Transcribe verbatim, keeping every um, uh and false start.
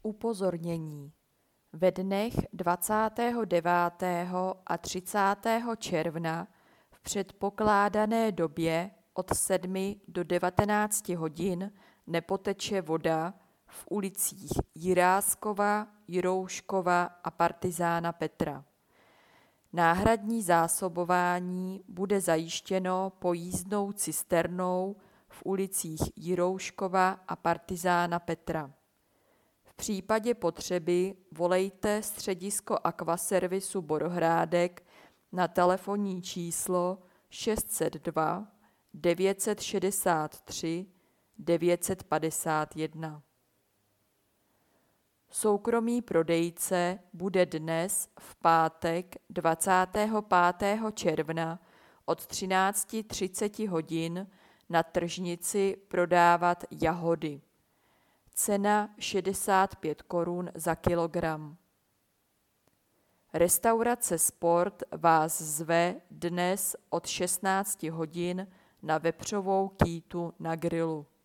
Upozornění. Ve dnech dvacátého devátého a třicátého června v předpokládané době od sedmi do devatenácti hodin nepoteče voda v ulicích Jiráskova, Jirouškova a Partyzána Petra. Náhradní zásobování bude zajištěno pojízdnou cisternou v ulicích Jirouškova a Partyzána Petra. V případě potřeby volejte středisko Aquaservisu Borohrádek na telefonní číslo šest set dva devět set šedesát tři devět set padesát jedna. Soukromý prodejce bude dnes v pátek dvacátého pátého června od třinácti třiceti hodin na tržnici prodávat jahody. Cena šedesát pět korun za kilogram. Restaurace Sport vás zve dnes od šestnácti hodin na vepřovou kýtu na grilu.